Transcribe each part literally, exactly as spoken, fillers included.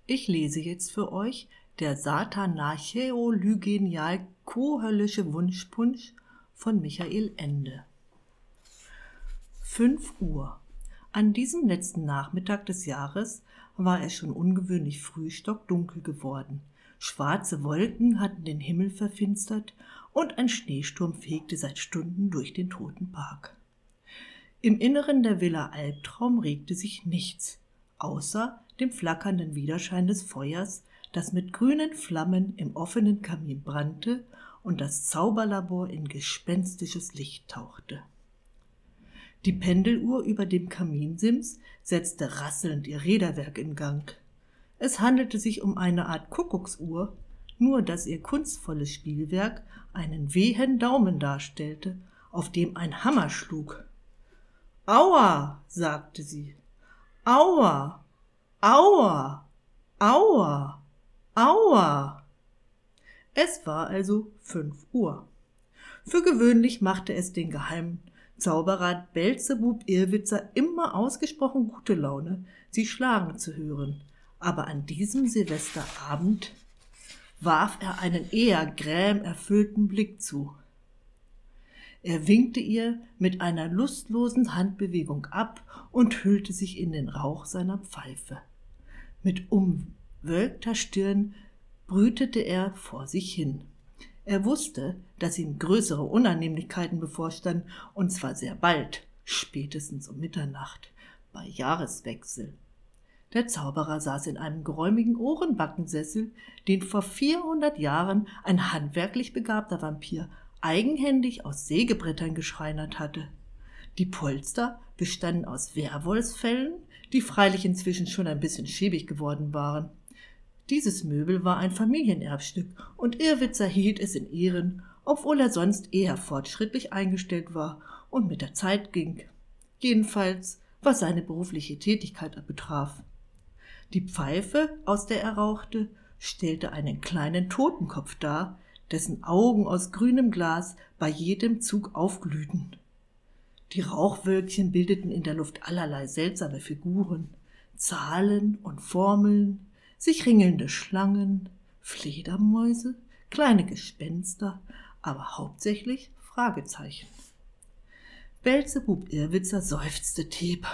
Ich lese jetzt für euch der Satanarchäolygenial-kohöllische Wunschpunsch von Michael Ende. Fünf Uhr. An diesem letzten Nachmittag des Jahres war es schon ungewöhnlich früh stockdunkel geworden. Schwarze Wolken hatten den Himmel verfinstert und ein Schneesturm fegte seit Stunden durch den toten Park. Im Inneren der Villa Albtraum regte sich nichts, außer dem flackernden Widerschein des Feuers, das mit grünen Flammen im offenen Kamin brannte und das Zauberlabor in gespenstisches Licht tauchte. Die Pendeluhr über dem Kaminsims setzte rasselnd ihr Räderwerk in Gang. Es handelte sich um eine Art Kuckucksuhr, nur dass ihr kunstvolles Spielwerk einen wehen Daumen darstellte, auf dem ein Hammer schlug. »Aua«, sagte sie, »Aua! Aua! Aua! Aua!« Es war also fünf Uhr. Für gewöhnlich machte es den geheimen Zauberrat Beelzebub Irrwitzer immer ausgesprochen gute Laune, sie schlagen zu hören, aber an diesem Silvesterabend warf er einen eher grämerfüllten Blick zu. Er winkte ihr mit einer lustlosen Handbewegung ab und hüllte sich in den Rauch seiner Pfeife. Mit umwölkter Stirn brütete er vor sich hin. Er wusste, dass ihm größere Unannehmlichkeiten bevorstanden, und zwar sehr bald, spätestens um Mitternacht, bei Jahreswechsel. Der Zauberer saß in einem geräumigen Ohrenbackensessel, den vor vierhundert Jahren ein handwerklich begabter Vampir eigenhändig aus Sägebrettern geschreinert hatte. Die Polster bestanden aus Werwolfsfellen, die freilich inzwischen schon ein bisschen schäbig geworden waren. Dieses Möbel war ein Familienerbstück und Irrwitzer hielt es in Ehren, obwohl er sonst eher fortschrittlich eingestellt war und mit der Zeit ging. Jedenfalls, was seine berufliche Tätigkeit betraf. Die Pfeife, aus der er rauchte, stellte einen kleinen Totenkopf dar, dessen Augen aus grünem Glas bei jedem Zug aufglühten. Die Rauchwölkchen bildeten in der Luft allerlei seltsame Figuren, Zahlen und Formeln, sich ringelnde Schlangen, Fledermäuse, kleine Gespenster, aber hauptsächlich Fragezeichen. Beelzebub Irrwitzer seufzte tief,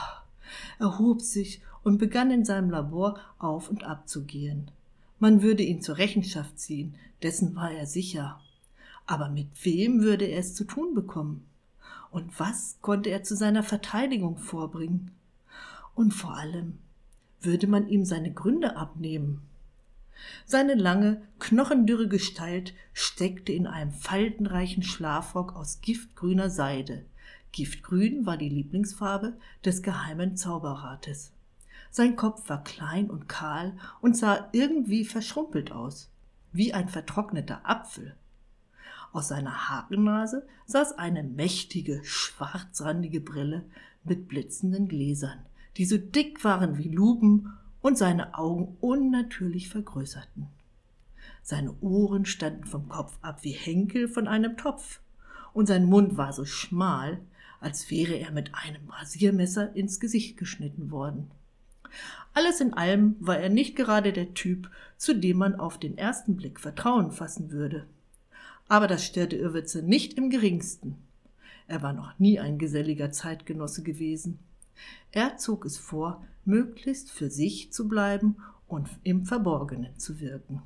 erhob sich und begann in seinem Labor auf und ab zu gehen. Man würde ihn zur Rechenschaft ziehen, dessen war er sicher. Aber mit wem würde er es zu tun bekommen? Und was konnte er zu seiner Verteidigung vorbringen? Und vor allem, würde man ihm seine Gründe abnehmen? Seine lange, knochendürre Gestalt steckte in einem faltenreichen Schlafrock aus giftgrüner Seide. Giftgrün war die Lieblingsfarbe des geheimen Zauberrates. Sein Kopf war klein und kahl und sah irgendwie verschrumpelt aus, wie ein vertrockneter Apfel. Aus seiner Hakennase saß eine mächtige, schwarzrandige Brille mit blitzenden Gläsern, die so dick waren wie Lupen und seine Augen unnatürlich vergrößerten. Seine Ohren standen vom Kopf ab wie Henkel von einem Topf, und sein Mund war so schmal, als wäre er mit einem Rasiermesser ins Gesicht geschnitten worden. Alles in allem war er nicht gerade der Typ, zu dem man auf den ersten Blick Vertrauen fassen würde. Aber das störte Irrwitzer nicht im geringsten. Er war noch nie ein geselliger Zeitgenosse gewesen. Er zog es vor, möglichst für sich zu bleiben und im Verborgenen zu wirken.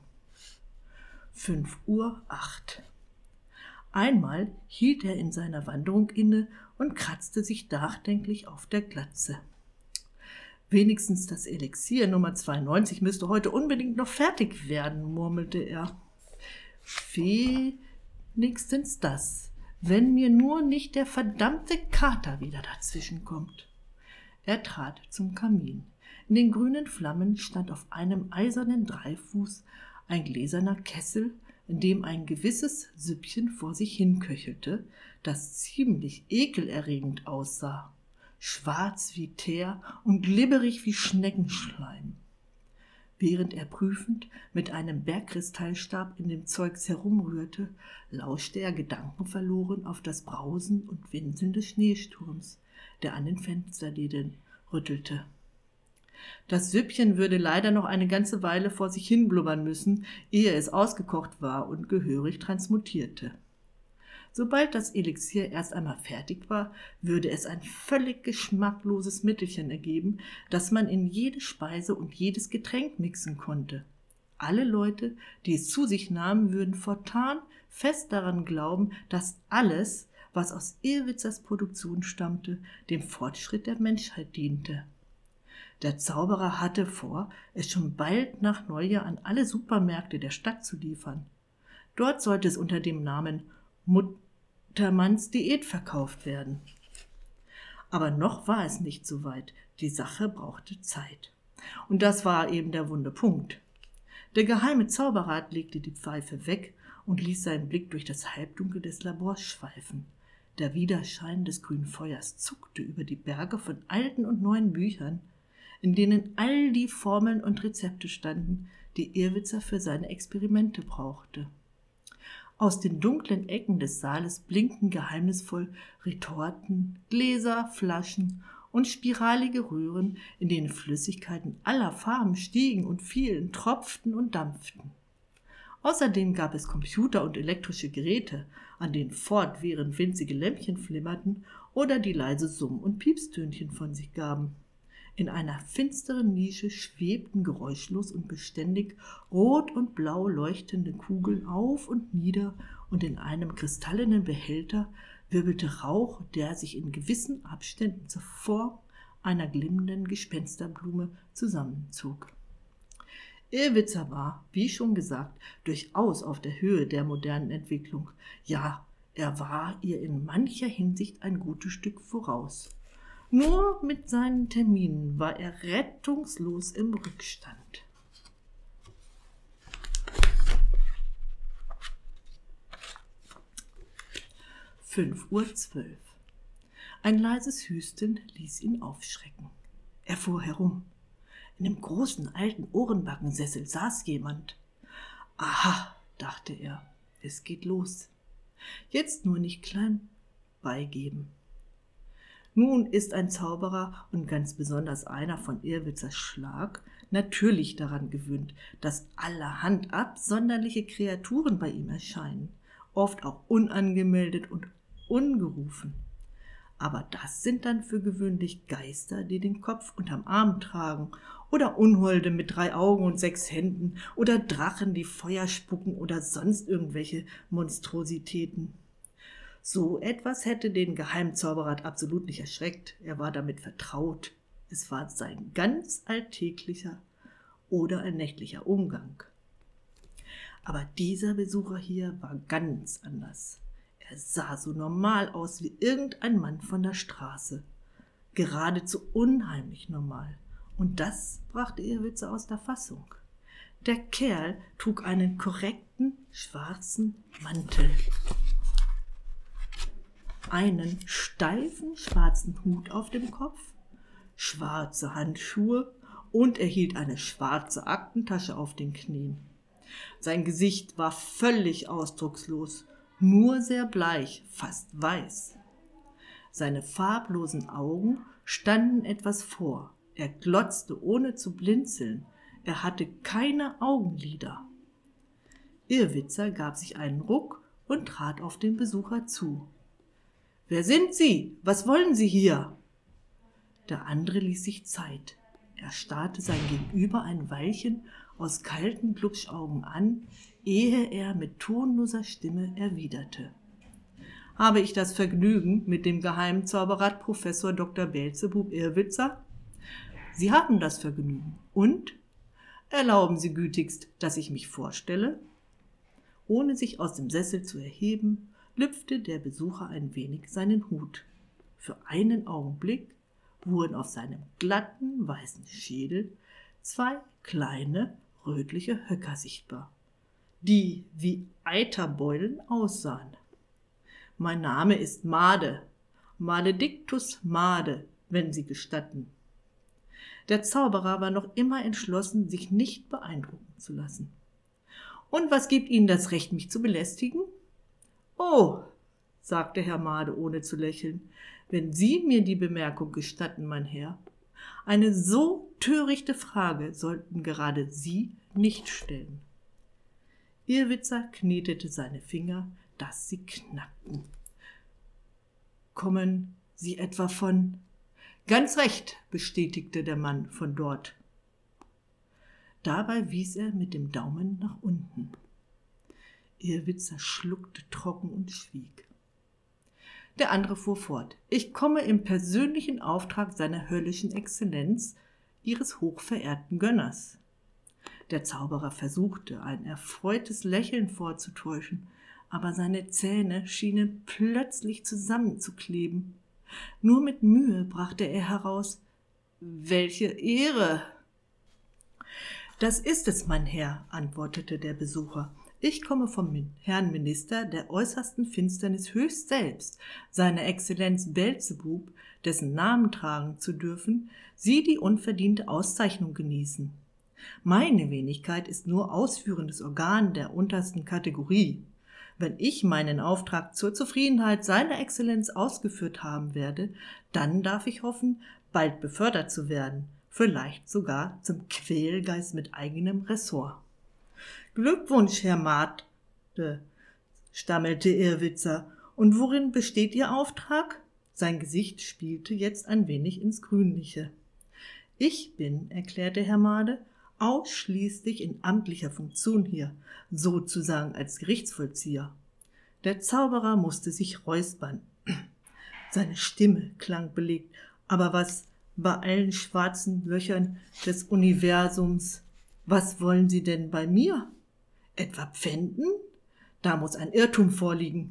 Fünf Uhr acht. Einmal hielt er in seiner Wanderung inne und kratzte sich nachdenklich auf der Glatze. Wenigstens das Elixier Nummer zweiundneunzig müsste heute unbedingt noch fertig werden, murmelte er. Wenigstens das, wenn mir nur nicht der verdammte Kater wieder dazwischen kommt. Er trat zum Kamin. In den grünen Flammen stand auf einem eisernen Dreifuß ein gläserner Kessel, in dem ein gewisses Süppchen vor sich hinköchelte, das ziemlich ekelerregend aussah. Schwarz wie Teer und glibberig wie Schneckenschleim. Während er prüfend mit einem Bergkristallstab in dem Zeugs herumrührte, lauschte er gedankenverloren auf das Brausen und Winseln des Schneesturms, der an den Fensterläden rüttelte. Das Süppchen würde leider noch eine ganze Weile vor sich hin blubbern müssen, ehe es ausgekocht war und gehörig transmutierte. Sobald das Elixier erst einmal fertig war, würde es ein völlig geschmackloses Mittelchen ergeben, das man in jede Speise und jedes Getränk mixen konnte. Alle Leute, die es zu sich nahmen, würden fortan fest daran glauben, dass alles, was aus Irrwitzers Produktion stammte, dem Fortschritt der Menschheit diente. Der Zauberer hatte vor, es schon bald nach Neujahr an alle Supermärkte der Stadt zu liefern. Dort sollte es unter dem Namen Muttermanns Diät verkauft werden. Aber noch war es nicht so weit. Die Sache brauchte Zeit. Und das war eben der wunde Punkt. Der geheime Zauberrat legte die Pfeife weg und ließ seinen Blick durch das Halbdunkel des Labors schweifen. Der Widerschein des grünen Feuers zuckte über die Berge von alten und neuen Büchern, in denen all die Formeln und Rezepte standen, die Irrwitzer für seine Experimente brauchte. Aus den dunklen Ecken des Saales blinkten geheimnisvoll Retorten, Gläser, Flaschen und spiralige Röhren, in denen Flüssigkeiten aller Farben stiegen und fielen, tropften und dampften. Außerdem gab es Computer und elektrische Geräte, an denen fortwährend winzige Lämpchen flimmerten oder die leise Summ- und Piepstönchen von sich gaben. In einer finsteren Nische schwebten geräuschlos und beständig rot und blau leuchtende Kugeln auf und nieder, und in einem kristallenen Behälter wirbelte Rauch, der sich in gewissen Abständen zur Form einer glimmenden Gespensterblume zusammenzog. Irrwitzer war, wie schon gesagt, durchaus auf der Höhe der modernen Entwicklung. Ja, er war ihr in mancher Hinsicht ein gutes Stück voraus. Nur mit seinen Terminen war er rettungslos im Rückstand. Fünf Uhr zwölf. Ein leises Hüsten ließ ihn aufschrecken. Er fuhr herum. In dem großen alten Ohrenbackensessel saß jemand. Aha, dachte er, es geht los. Jetzt nur nicht klein beigeben. Nun ist ein Zauberer und ganz besonders einer von Irrwitzers Schlag natürlich daran gewöhnt, dass allerhand absonderliche Kreaturen bei ihm erscheinen, oft auch unangemeldet und ungerufen. Aber das sind dann für gewöhnlich Geister, die den Kopf unterm Arm tragen, oder Unholde mit drei Augen und sechs Händen, oder Drachen, die Feuer spucken, oder sonst irgendwelche Monstrositäten. So etwas hätte den Geheimzauberer absolut nicht erschreckt. Er war damit vertraut. Es war sein ganz alltäglicher oder ein nächtlicher Umgang. Aber dieser Besucher hier war ganz anders. Er sah so normal aus wie irgendein Mann von der Straße. Geradezu unheimlich normal. Und das brachte Irrwitzer aus der Fassung. Der Kerl trug einen korrekten schwarzen Mantel, einen steifen schwarzen Hut auf dem Kopf, schwarze Handschuhe und er hielt eine schwarze Aktentasche auf den Knien. Sein Gesicht war völlig ausdruckslos, nur sehr bleich, fast weiß. Seine farblosen Augen standen etwas vor. Er glotzte, ohne zu blinzeln. Er hatte keine Augenlider. Irrwitzer gab sich einen Ruck und trat auf den Besucher zu. »Wer sind Sie? Was wollen Sie hier?« Der andere ließ sich Zeit. Er starrte sein Gegenüber ein Weilchen aus kalten Glubschaugen an, ehe er mit tonloser Stimme erwiderte. »Habe ich das Vergnügen mit dem Geheimzauberer Professor Doktor Beelzebub Irrwitzer?« »Sie haben das Vergnügen. Und? Erlauben Sie gütigst, dass ich mich vorstelle?« Ohne sich aus dem Sessel zu erheben, lüpfte der Besucher ein wenig seinen Hut. Für einen Augenblick wurden auf seinem glatten, weißen Schädel zwei kleine, rötliche Höcker sichtbar, die wie Eiterbeulen aussahen. »Mein Name ist Made, Maledictus Made, wenn Sie gestatten.« Der Zauberer war noch immer entschlossen, sich nicht beeindrucken zu lassen. »Und was gibt Ihnen das Recht, mich zu belästigen?« »Oh«, sagte Herr Made, ohne zu lächeln, »wenn Sie mir die Bemerkung gestatten, mein Herr, eine so törichte Frage sollten gerade Sie nicht stellen. Irrwitzer knetete seine Finger, dass sie knackten. »Kommen Sie etwa von?« »Ganz recht«, bestätigte der Mann von dort. Dabei wies er mit dem Daumen nach unten. Irrwitzer schluckte trocken und schwieg. Der andere fuhr fort. »Ich komme im persönlichen Auftrag seiner höllischen Exzellenz, Ihres hochverehrten Gönners.« Der Zauberer versuchte, ein erfreutes Lächeln vorzutäuschen, aber seine Zähne schienen plötzlich zusammenzukleben. Nur mit Mühe brachte er heraus: »Welche Ehre!« »Das ist es, mein Herr«, antwortete der Besucher. »Ich komme vom Herrn Minister der äußersten Finsternis höchst selbst, seine Exzellenz Beelzebub, dessen Namen tragen zu dürfen, Sie die unverdiente Auszeichnung genießen. Meine Wenigkeit ist nur ausführendes Organ der untersten Kategorie. Wenn ich meinen Auftrag zur Zufriedenheit seiner Exzellenz ausgeführt haben werde, dann darf ich hoffen, bald befördert zu werden, vielleicht sogar zum Quälgeist mit eigenem Ressort.« »Glückwunsch, Herr Made«, stammelte Irrwitzer. »Und worin besteht Ihr Auftrag?« Sein Gesicht spielte jetzt ein wenig ins Grünliche. »Ich bin«, erklärte Herr Made, »ausschließlich in amtlicher Funktion hier, sozusagen als Gerichtsvollzieher.« Der Zauberer musste sich räuspern. Seine Stimme klang belegt. »Aber was bei allen schwarzen Löchern des Universums, was wollen Sie denn bei mir? Etwa pfänden? Da muss ein Irrtum vorliegen.«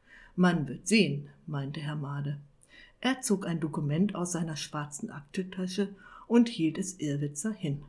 »Man wird sehen«, meinte Herr Made. Er zog ein Dokument aus seiner schwarzen Aktentasche und hielt es Irrwitzer hin.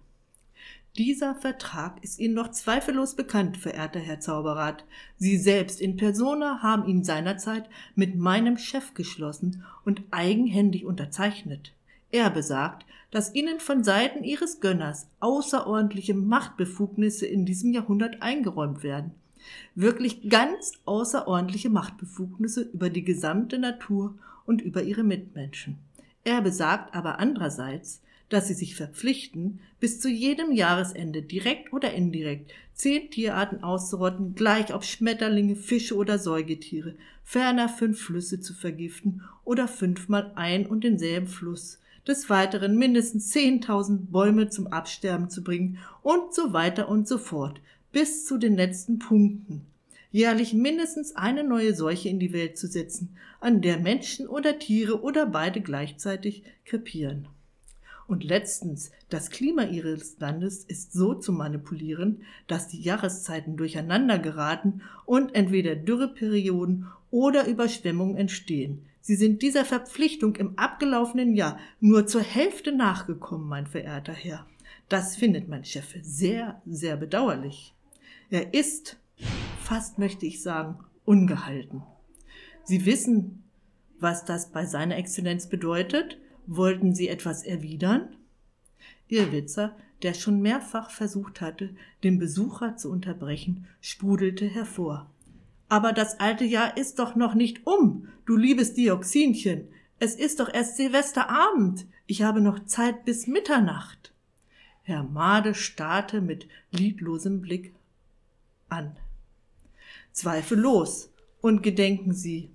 »Dieser Vertrag ist Ihnen doch zweifellos bekannt, verehrter Herr Zauberrat. Sie selbst in persona haben ihn seinerzeit mit meinem Chef geschlossen und eigenhändig unterzeichnet. Er besagt, dass Ihnen von Seiten Ihres Gönners außerordentliche Machtbefugnisse in diesem Jahrhundert eingeräumt werden. Wirklich ganz außerordentliche Machtbefugnisse über die gesamte Natur und über ihre Mitmenschen. Er besagt aber andererseits, dass sie sich verpflichten, bis zu jedem Jahresende direkt oder indirekt zehn Tierarten auszurotten, gleich ob Schmetterlinge, Fische oder Säugetiere, ferner fünf Flüsse zu vergiften oder fünfmal ein und denselben Fluss, des Weiteren mindestens zehntausend Bäume zum Absterben zu bringen und so weiter und so fort, bis zu den letzten Punkten. Jährlich mindestens eine neue Seuche in die Welt zu setzen, an der Menschen oder Tiere oder beide gleichzeitig krepieren. Und letztens, das Klima ihres Landes ist so zu manipulieren, dass die Jahreszeiten durcheinander geraten und entweder Dürreperioden oder Überschwemmungen entstehen. Sie sind dieser Verpflichtung im abgelaufenen Jahr nur zur Hälfte nachgekommen, mein verehrter Herr. Das findet mein Chef sehr, sehr bedauerlich. Er ist, fast möchte ich sagen, ungehalten. Sie wissen, was das bei seiner Exzellenz bedeutet? Wollten Sie etwas erwidern?« Irrwitzer, der schon mehrfach versucht hatte, den Besucher zu unterbrechen, sprudelte hervor. »Aber das alte Jahr ist doch noch nicht um, du liebes Dioxinchen. Es ist doch erst Silvesterabend. Ich habe noch Zeit bis Mitternacht.« Herr Made starrte mit lidlosem Blick an. »Zweifellos. Und gedenken Sie.«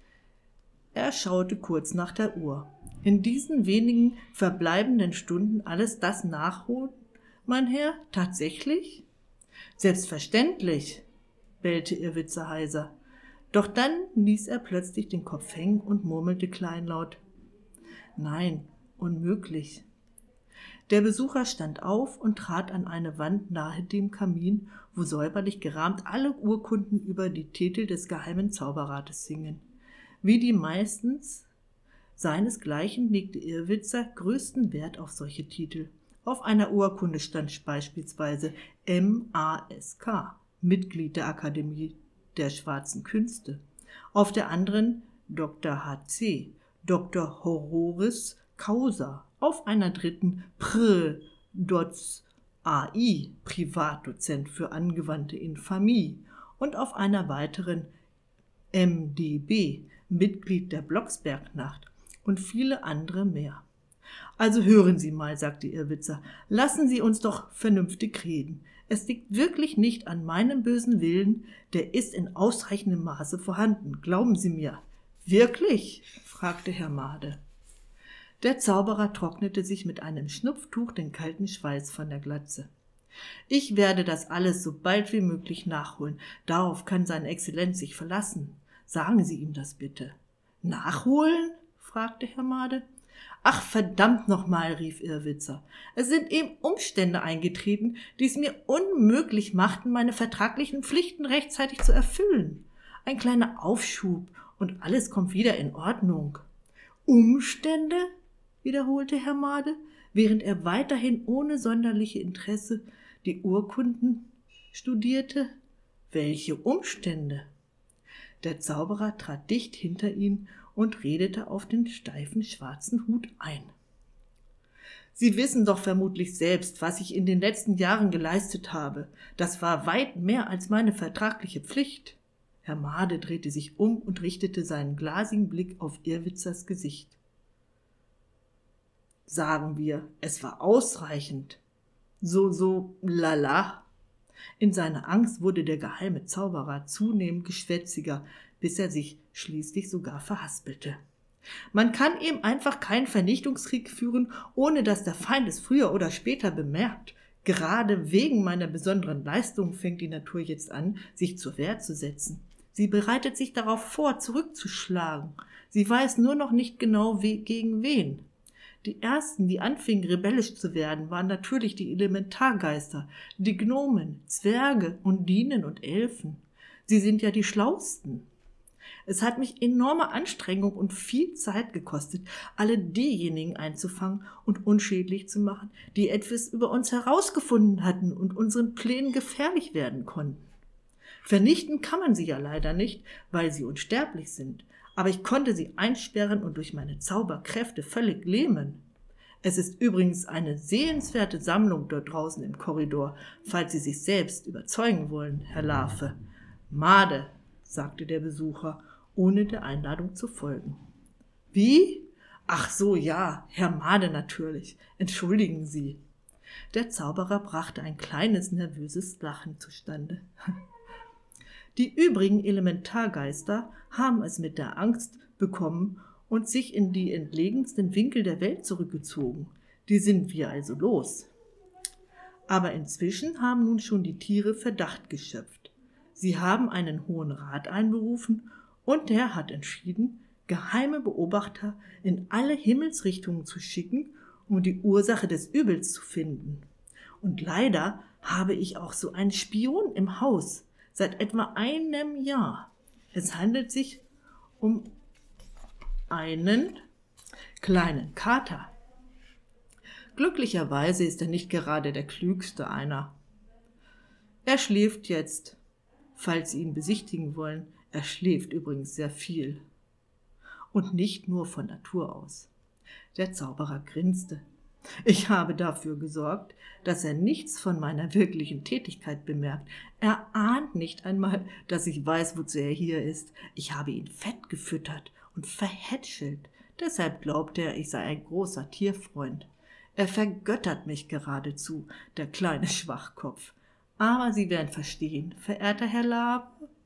Er schaute kurz nach der Uhr. »In diesen wenigen verbleibenden Stunden alles das nachholen, mein Herr? Tatsächlich?« »Selbstverständlich«, bellte Irrwitzer heiser. Doch dann ließ er plötzlich den Kopf hängen und murmelte kleinlaut: »Nein, unmöglich.« Der Besucher stand auf und trat an eine Wand nahe dem Kamin, wo säuberlich gerahmt alle Urkunden über die Titel des geheimen Zauberrates hingen. Wie die meistens seinesgleichen legte Irrwitzer größten Wert auf solche Titel. Auf einer Urkunde stand beispielsweise M A S K, Mitglied der Akademie der Schwarzen Künste. Auf der anderen Doktor H C, Doktor Honoris Causa. Auf einer dritten Pr. Doc. A I, Privatdozent für angewandte Infamie. Und auf einer weiteren M D B, Mitglied der Blocksbergnacht und viele andere mehr. Also hören Sie mal, sagte Irrwitzer, lassen Sie uns doch vernünftig reden. Es liegt wirklich nicht an meinem bösen Willen, der ist in ausreichendem Maße vorhanden, glauben Sie mir. Wirklich? Fragte Herr Made. Der Zauberer trocknete sich mit einem Schnupftuch den kalten Schweiß von der Glatze. Ich werde das alles so bald wie möglich nachholen. Darauf kann seine Exzellenz sich verlassen. Sagen Sie ihm das bitte. Nachholen? Fragte Herr Made. Ach, verdammt nochmal, rief Irrwitzer. Es sind eben Umstände eingetreten, die es mir unmöglich machten, meine vertraglichen Pflichten rechtzeitig zu erfüllen. Ein kleiner Aufschub und alles kommt wieder in Ordnung. Umstände? Wiederholte Herr Made, während er weiterhin ohne sonderliche Interesse die Urkunden studierte. Welche Umstände? Der Zauberer trat dicht hinter ihn und redete auf den steifen schwarzen Hut ein. Sie wissen doch vermutlich selbst, was ich in den letzten Jahren geleistet habe. Das war weit mehr als meine vertragliche Pflicht. Herr Made drehte sich um und richtete seinen glasigen Blick auf Irrwitzers Gesicht. Sagen wir, es war ausreichend. So, so, lala. In seiner Angst wurde der geheime Zauberer zunehmend geschwätziger, bis er sich schließlich sogar verhaspelte. Man kann eben einfach keinen Vernichtungskrieg führen, ohne dass der Feind es früher oder später bemerkt. Gerade wegen meiner besonderen Leistung fängt die Natur jetzt an, sich zur Wehr zu setzen. Sie bereitet sich darauf vor, zurückzuschlagen. Sie weiß nur noch nicht genau, we- gegen wen. Die ersten, die anfingen, rebellisch zu werden, waren natürlich die Elementargeister, die Gnomen, Zwerge, Undinen und Elfen. Sie sind ja die Schlausten. Es hat mich enorme Anstrengung und viel Zeit gekostet, alle diejenigen einzufangen und unschädlich zu machen, die etwas über uns herausgefunden hatten und unseren Plänen gefährlich werden konnten. Vernichten kann man sie ja leider nicht, weil sie unsterblich sind. Aber ich konnte sie einsperren und durch meine Zauberkräfte völlig lähmen. Es ist übrigens eine sehenswerte Sammlung dort draußen im Korridor, falls Sie sich selbst überzeugen wollen, Herr Larve. Made, sagte der Besucher, ohne der Einladung zu folgen. Wie? Ach so, ja, Herr Made natürlich. Entschuldigen Sie. Der Zauberer brachte ein kleines, nervöses Lachen zustande. Die übrigen Elementargeister haben es mit der Angst bekommen und sich in die entlegensten Winkel der Welt zurückgezogen. Die sind wir also los. Aber inzwischen haben nun schon die Tiere Verdacht geschöpft. Sie haben einen Hohen Rat einberufen und der hat entschieden, geheime Beobachter in alle Himmelsrichtungen zu schicken, um die Ursache des Übels zu finden. Und leider habe ich auch so einen Spion im Haus, seit etwa einem Jahr. Es handelt sich um einen kleinen Kater. Glücklicherweise ist er nicht gerade der klügste einer. Er schläft jetzt, falls Sie ihn besichtigen wollen. Er schläft übrigens sehr viel. Und nicht nur von Natur aus. Der Zauberer grinste. Ich habe dafür gesorgt, dass er nichts von meiner wirklichen Tätigkeit bemerkt. Er ahnt nicht einmal, dass ich weiß, wozu er hier ist. Ich habe ihn fett gefüttert und verhätschelt. Deshalb glaubt er, ich sei ein großer Tierfreund. Er vergöttert mich geradezu, der kleine Schwachkopf. Aber Sie werden verstehen, verehrter Herr Larve.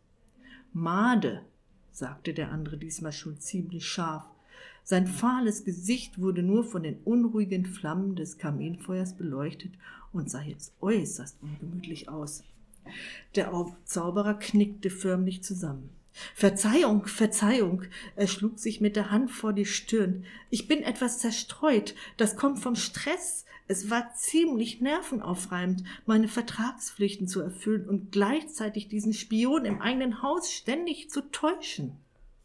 Made, sagte der andere diesmal schon ziemlich scharf. Sein fahles Gesicht wurde nur von den unruhigen Flammen des Kaminfeuers beleuchtet und sah jetzt äußerst ungemütlich aus. Der Zauberer knickte förmlich zusammen. »Verzeihung, Verzeihung«, er schlug sich mit der Hand vor die Stirn. »Ich bin etwas zerstreut, das kommt vom Stress. Es war ziemlich nervenaufreibend, meine Vertragspflichten zu erfüllen und gleichzeitig diesen Spion im eigenen Haus ständig zu täuschen.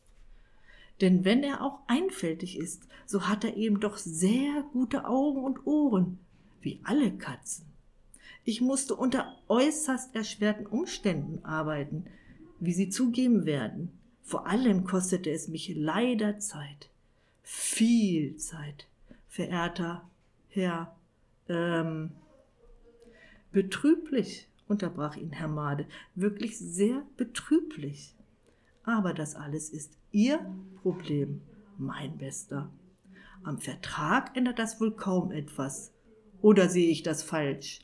Denn wenn er auch einfältig ist, so hat er eben doch sehr gute Augen und Ohren, wie alle Katzen. Ich musste unter äußerst erschwerten Umständen arbeiten, wie Sie zugeben werden. Vor allem kostete es mich leider Zeit. Viel Zeit, verehrter Herr, ähm, betrüblich, unterbrach ihn Herr Made, wirklich sehr betrüblich. Aber das alles ist Ihr Problem, mein Bester. Am Vertrag ändert das wohl kaum etwas. Oder sehe ich das falsch?«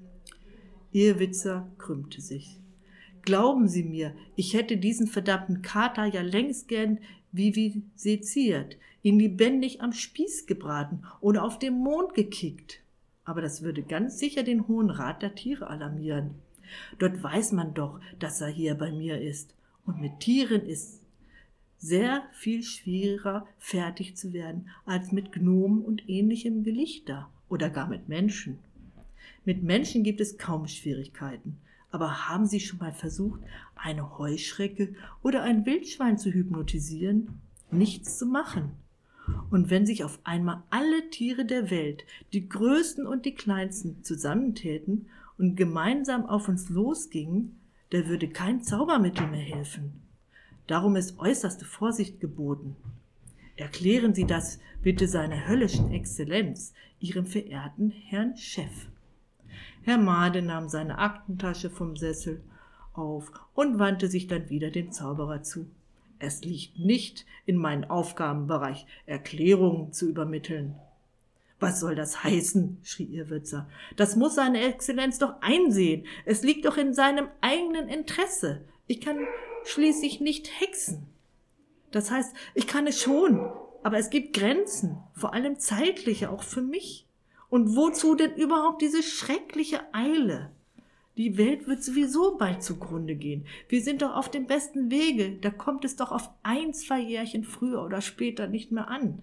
Irrwitzer krümmte sich. »Glauben Sie mir, ich hätte diesen verdammten Kater ja längst gern viviseziert, ihn lebendig am Spieß gebraten oder auf den Mond gekickt. Aber das würde ganz sicher den Hohen Rat der Tiere alarmieren. Dort weiß man doch, dass er hier bei mir ist. Und mit Tieren ist sehr viel schwieriger fertig zu werden als mit Gnomen und ähnlichem Gelichter oder gar mit Menschen. Mit Menschen gibt es kaum Schwierigkeiten. Aber haben Sie schon mal versucht, eine Heuschrecke oder ein Wildschwein zu hypnotisieren? Nichts zu machen. Und wenn sich auf einmal alle Tiere der Welt, die größten und die kleinsten, zusammentäten und gemeinsam auf uns losgingen, da würde kein Zaubermittel mehr helfen. Darum ist äußerste Vorsicht geboten. Erklären Sie das bitte seiner höllischen Exzellenz, Ihrem verehrten Herrn Chef.« Herr Made nahm seine Aktentasche vom Sessel auf und wandte sich dann wieder dem Zauberer zu. »Es liegt nicht in meinem Aufgabenbereich, Erklärungen zu übermitteln.« »Was soll das heißen?« schrie Irrwitzer. »Das muss seine Exzellenz doch einsehen. Es liegt doch in seinem eigenen Interesse. Ich kann schließlich nicht hexen. Das heißt, ich kann es schon, aber es gibt Grenzen, vor allem zeitliche, auch für mich. Und wozu denn überhaupt diese schreckliche Eile? Die Welt wird sowieso bald zugrunde gehen. Wir sind doch auf dem besten Wege. Da kommt es doch auf ein, zwei Jährchen früher oder später nicht mehr an.«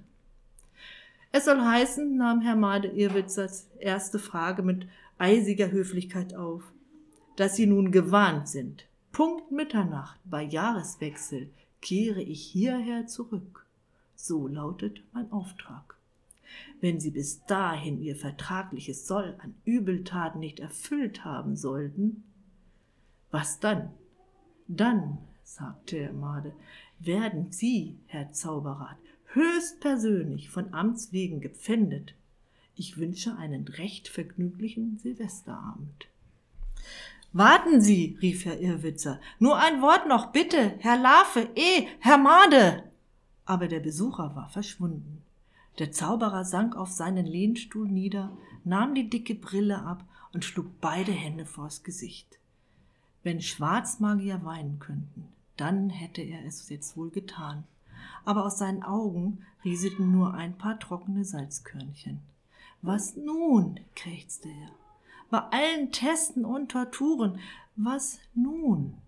»Es soll heißen«, nahm Herr Made Irrwitzers erste Frage mit eisiger Höflichkeit auf, »dass Sie nun gewarnt sind. Punkt Mitternacht bei Jahreswechsel kehre ich hierher zurück. So lautet mein Auftrag. Wenn Sie bis dahin Ihr vertragliches Soll an Übeltaten nicht erfüllt haben sollten, was dann? Dann, sagte Herr Made, werden Sie, Herr Zauberrat, höchstpersönlich von Amts wegen gepfändet. Ich wünsche einen recht vergnüglichen Silvesterabend.« »Warten Sie«, rief Herr Irrwitzer, »nur ein Wort noch, bitte, Herr Larve, eh, Herr Made!« Aber der Besucher war verschwunden. Der Zauberer sank auf seinen Lehnstuhl nieder, nahm die dicke Brille ab und schlug beide Hände vors Gesicht. Wenn Schwarzmagier weinen könnten, dann hätte er es jetzt wohl getan. Aber aus seinen Augen rieselten nur ein paar trockene Salzkörnchen. »Was nun?«, krächzte er. »Bei allen Testen und Torturen, was nun?«